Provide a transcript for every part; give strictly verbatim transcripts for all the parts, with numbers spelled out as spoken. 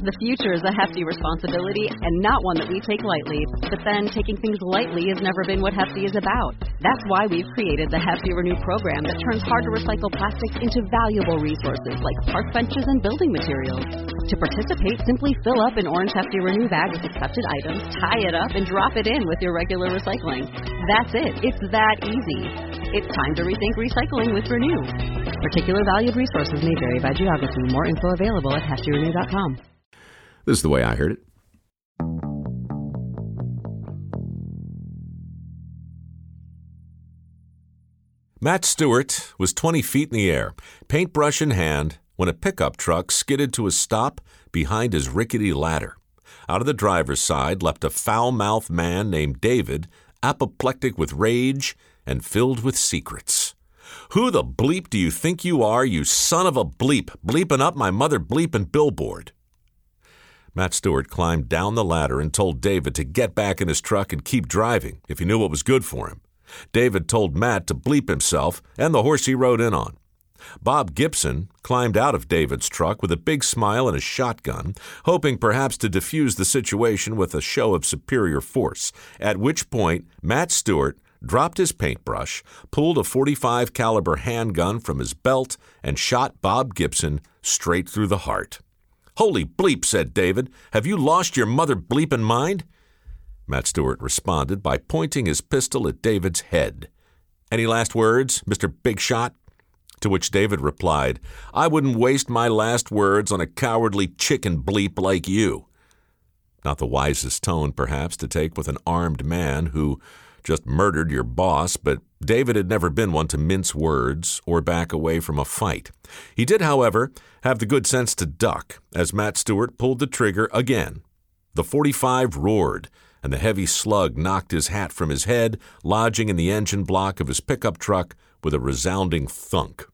The future is a hefty responsibility and not one that we take lightly. But then, taking things lightly has never been what Hefty is about. That's why we've created the Hefty Renew program that turns hard-to-recycle plastics into valuable resources like park benches and building materials. To participate, simply fill up an orange Hefty Renew bag with accepted items, tie it up, and drop it in with your regular recycling. That's it. It's that easy. It's time to rethink recycling with Renew. Particular valued resources may vary by geography. More info available at hefty renew dot com. This is the way I heard it. Matt Stewart was twenty feet in the air, paintbrush in hand, when a pickup truck skidded to a stop behind his rickety ladder. Out of the driver's side leapt a foul-mouthed man named David, apoplectic with rage and filled with secrets. "Who the bleep do you think you are, you son of a bleep, bleeping up my mother bleeping billboard?" Matt Stewart climbed down the ladder and told David to get back in his truck and keep driving if he knew what was good for him. David told Matt to bleep himself and the horse he rode in on. Bob Gibson climbed out of David's truck with a big smile and a shotgun, hoping perhaps to defuse the situation with a show of superior force, at which point Matt Stewart dropped his paintbrush, pulled a forty-five caliber handgun from his belt, and shot Bob Gibson straight through the heart. "Holy bleep," said David. "Have you lost your mother bleepin' mind?" Matt Stewart responded by pointing his pistol at David's head. "Any last words, Mister Big Shot?" To which David replied, "I wouldn't waste my last words on a cowardly chicken bleep like you." Not the wisest tone, perhaps, to take with an armed man who just murdered your boss, but David had never been one to mince words or back away from a fight. He did, however, have the good sense to duck as Matt Stewart pulled the trigger again. The forty-five roared, and the heavy slug knocked his hat from his head, lodging in the engine block of his pickup truck with a resounding thunk.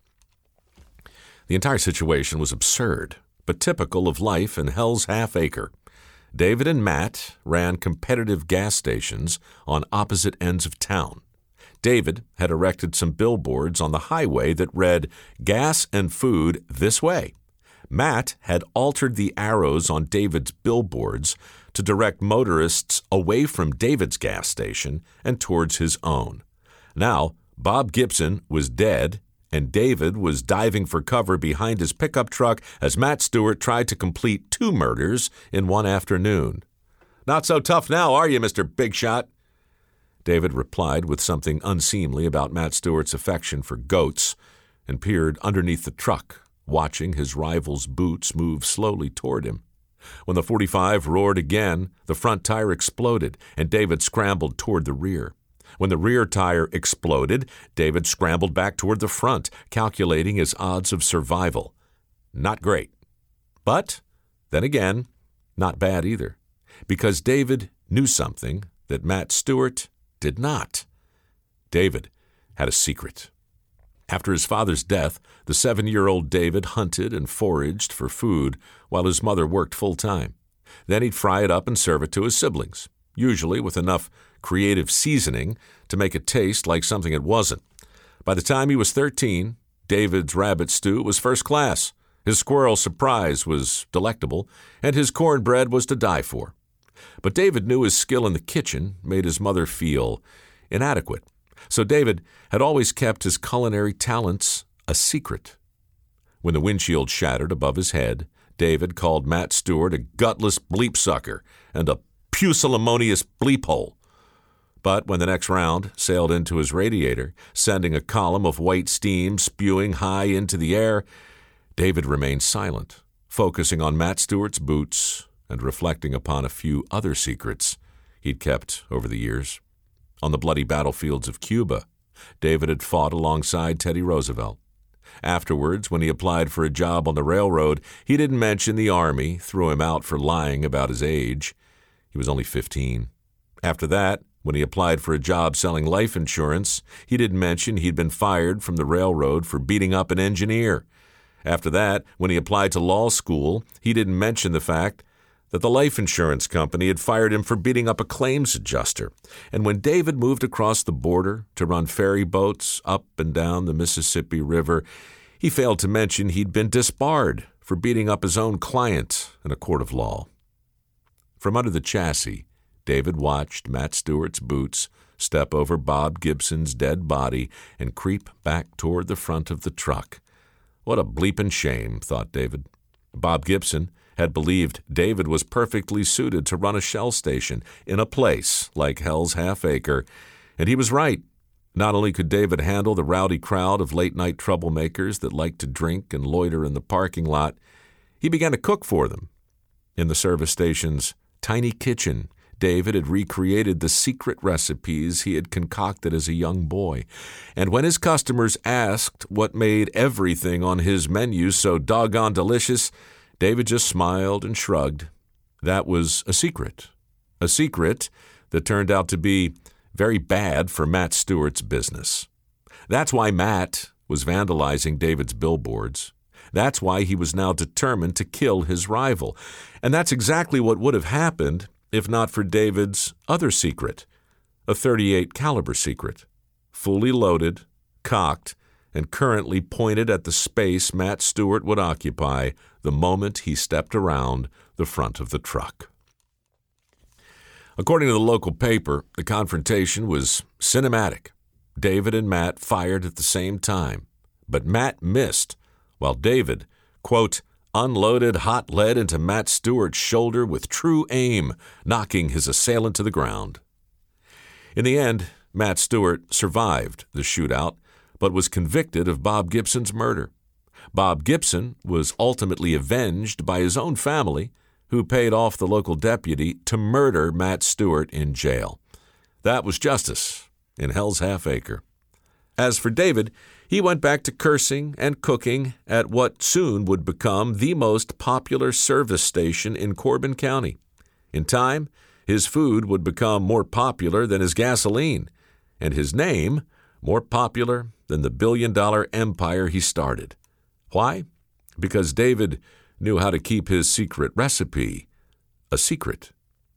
The entire situation was absurd, but typical of life in Hell's Half Acre. David and Matt ran competitive gas stations on opposite ends of town. David had erected some billboards on the highway that read, "Gas and food this way." Matt had altered the arrows on David's billboards to direct motorists away from David's gas station and towards his own. Now, Bob Gibson was dead, and David was diving for cover behind his pickup truck as Matt Stewart tried to complete two murders in one afternoon. "Not so tough now, are you, Mister Big Shot?" David replied with something unseemly about Matt Stewart's affection for goats and peered underneath the truck, watching his rival's boots move slowly toward him. When the forty-five roared again, the front tire exploded, and David scrambled toward the rear. When the rear tire exploded, David scrambled back toward the front, calculating his odds of survival. Not great. But, then again, not bad either, because David knew something that Matt Stewart did not. David had a secret. After his father's death, the seven-year-old David hunted and foraged for food while his mother worked full-time. Then he'd fry it up and serve it to his siblings, usually with enough creative seasoning to make it taste like something it wasn't. By the time he was thirteen, David's rabbit stew was first class, his squirrel surprise was delectable, and his cornbread was to die for. But David knew his skill in the kitchen made his mother feel inadequate, so David had always kept his culinary talents a secret. When the windshield shattered above his head, David called Matt Stewart a gutless bleep sucker and a pusillanimous bleep hole. But when the next round sailed into his radiator, sending a column of white steam spewing high into the air, David remained silent, focusing on Matt Stewart's boots and reflecting upon a few other secrets he'd kept over the years. On the bloody battlefields of Cuba, David had fought alongside Teddy Roosevelt. Afterwards, when he applied for a job on the railroad, he didn't mention the Army threw him out for lying about his age. He was only fifteen. After that, when he applied for a job selling life insurance, he didn't mention he'd been fired from the railroad for beating up an engineer. After that, when he applied to law school, he didn't mention the fact that the life insurance company had fired him for beating up a claims adjuster. And when David moved across the border to run ferry boats up and down the Mississippi River, he failed to mention he'd been disbarred for beating up his own client in a court of law. From under the chassis, David watched Matt Stewart's boots step over Bob Gibson's dead body and creep back toward the front of the truck. What a bleepin' shame, thought David. Bob Gibson had believed David was perfectly suited to run a Shell station in a place like Hell's Half Acre, and he was right. Not only could David handle the rowdy crowd of late-night troublemakers that liked to drink and loiter in the parking lot, he began to cook for them. In the service station's tiny kitchen, David had recreated the secret recipes he had concocted as a young boy. And when his customers asked what made everything on his menu so doggone delicious, David just smiled and shrugged. That was a secret. A secret that turned out to be very bad for Matt Stewart's business. That's why Matt was vandalizing David's billboards. That's why he was now determined to kill his rival. And that's exactly what would have happened if not for David's other secret, a thirty-eight caliber secret, fully loaded, cocked, and currently pointed at the space Matt Stewart would occupy the moment he stepped around the front of the truck. According to the local paper, the confrontation was cinematic. David and Matt fired at the same time, but Matt missed, while David, quote, unloaded hot lead into Matt Stewart's shoulder with true aim, knocking his assailant to the ground. In the end, Matt Stewart survived the shootout, but was convicted of Bob Gibson's murder. Bob Gibson was ultimately avenged by his own family, who paid off the local deputy to murder Matt Stewart in jail. That was justice in Hell's Half Acre. As for David, he went back to cursing and cooking at what soon would become the most popular service station in Corbin County. In time, his food would become more popular than his gasoline, and his name more popular than the billion-dollar empire he started. Why? Because David knew how to keep his secret recipe a secret.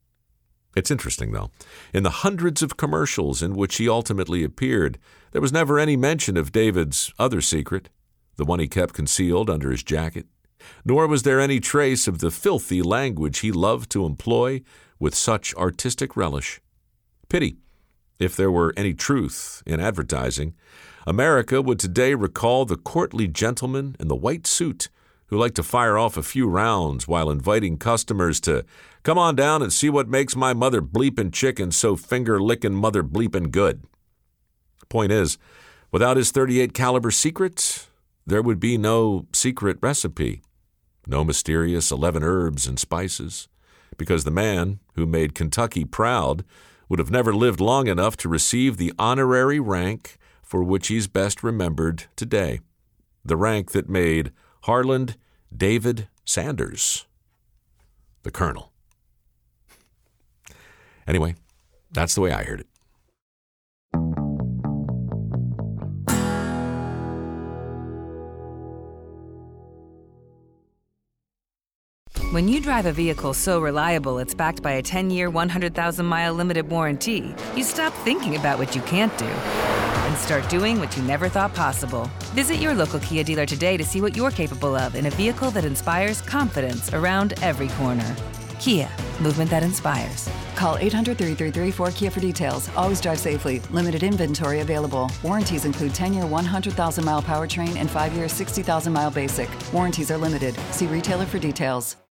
It's interesting, though. In the hundreds of commercials in which he ultimately appeared, there was never any mention of David's other secret, the one he kept concealed under his jacket, nor was there any trace of the filthy language he loved to employ with such artistic relish. Pity. If there were any truth in advertising, America would today recall the courtly gentleman in the white suit who liked to fire off a few rounds while inviting customers to come on down and see what makes my mother bleepin' chicken so finger-lickin' mother bleepin' good. Point is, without his thirty-eight caliber secret, there would be no secret recipe, no mysterious eleven herbs and spices, because the man who made Kentucky proud would have never lived long enough to receive the honorary rank for which he's best remembered today, the rank that made Harland David Sanders the Colonel. Anyway, that's the way I heard it. When you drive a vehicle so reliable it's backed by a ten-year, one hundred thousand mile limited warranty, you stop thinking about what you can't do and start doing what you never thought possible. Visit your local Kia dealer today to see what you're capable of in a vehicle that inspires confidence around every corner. Kia, movement that inspires. Call eight hundred, three three three, four K I A for details. Always drive safely. Limited inventory available. Warranties include ten-year, one hundred thousand mile powertrain and five-year, sixty thousand mile basic. Warranties are limited. See retailer for details.